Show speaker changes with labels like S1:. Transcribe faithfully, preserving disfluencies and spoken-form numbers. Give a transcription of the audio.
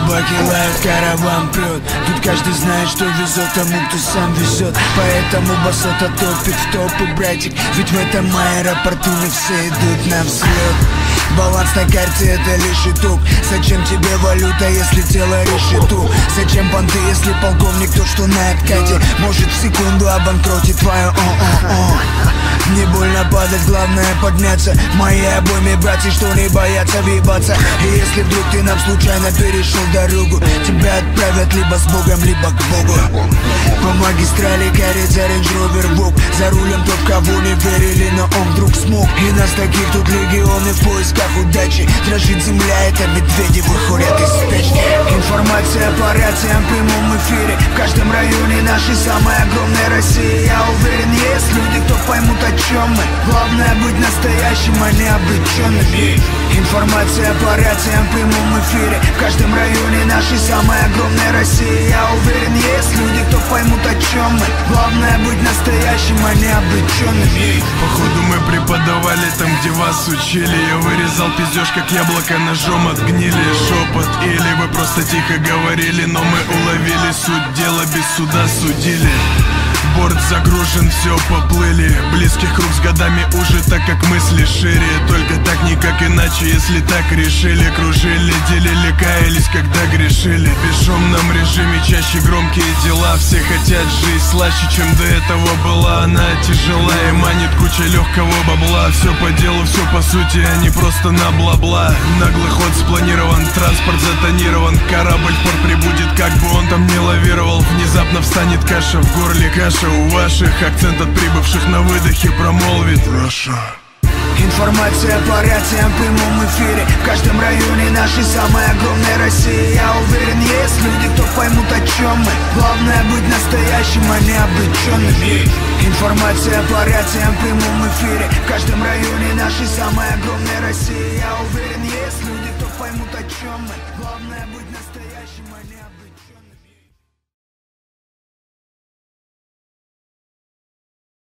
S1: Собаки лают, караван прет. Тут каждый знает, что везет тому, кто сам везет. Поэтому басота топит в топы, братик. Ведь в этом аэропорту не все идут на взлет. Баланс на карте — это лишь итог. Зачем тебе валюта, если тело решету? Зачем понты, если полковник то, что на откате может в секунду обанкротить твое о-о-о. Не больно падать, главное подняться. Мои обойме братья, что не боятся въебаться. И если вдруг ты нам случайно перешел дорогу, тебя отправят либо с Богом, либо к Богу. По магистрали катится Range Rover Vogue. За рулем тот, кого не верили, но он вдруг смог. И нас таких тут легионы в поисках удачи. Дрожит земля, это медведи выходят из спячки. Информация по рациям в прямом эфире. В каждом районе нашей самой огромной России. Я уверен, есть люди, кто поймут, о чем мы. Главное быть настоящим, а не обреченным. Информация по рациям в прямом эфире. В каждом районе нашей самой огромной России. Я уверен, есть люди, кто поймут, о чем мы. Главное быть настоящим, а не обреченным.
S2: Походу мы преподавали там, где вас учили. Я вырезал пиздеж, как яблоко ножом от гнили. Шепот или вы просто тихо говорили, но мы уловили суть дела, без суда судили. Борт загружен, все, поплыли. Близких круг с годами уже, так как мысли шире. Только так, никак иначе, если так решили. Кружили, делили, каялись, когда грешили. В бесшумном режиме чаще громкие дела. Все хотят жизнь слаще, чем до этого была. Она тяжела и манит куча легкого бабла. Все по делу, все по сути, а не просто на бла-бла. Наглый ход спланирован, транспорт затонирован. Корабль в порт прибудет, как бы он там не лавировал. Внезапно встанет каша в горле, каша у ваших. Акцент от прибывших на выдохе промолвит Russia.
S1: Информация по рациям в прямом эфире. В каждом районе нашей самой огромной России. Я уверен, есть люди, кто поймут, о чем мы. Главное быть настоящим, а не обреченным. Информация по рациям в прямом эфире. В каждом районе нашей самой огромной России. Я уверен, есть люди, кто поймут, о чем мы. Главное быть настоящим, а не обреченным.